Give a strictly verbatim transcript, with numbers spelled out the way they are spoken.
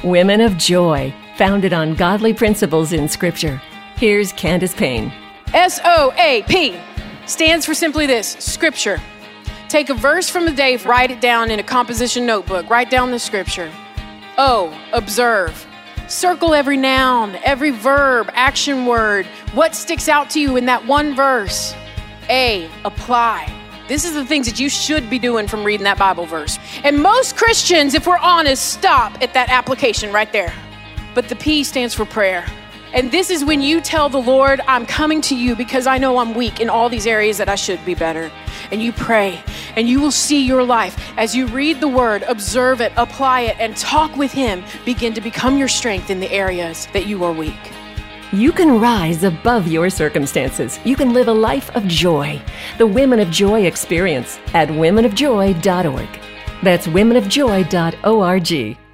Women of Joy, founded on godly principles in Scripture. Here's Candace Payne. S O A P stands for simply this, Scripture. Take a verse from the day, write it down in a composition notebook. Write down the Scripture. O, observe. Circle every noun, every verb, action word. What sticks out to you in that one verse? A, apply. This is the things that you should be doing from reading that Bible verse. And most Christians, if we're honest, stop at that application right there. But the P stands for prayer. And this is when you tell the Lord, I'm coming to you because I know I'm weak in all these areas that I should be better. And you pray, and you will see your life as you read the word, observe it, apply it, and talk with him, begin to become your strength in the areas that you are weak. You can rise above your circumstances. You can live a life of joy. The Women of Joy experience at women of joy dot org. That's women of joy dot org.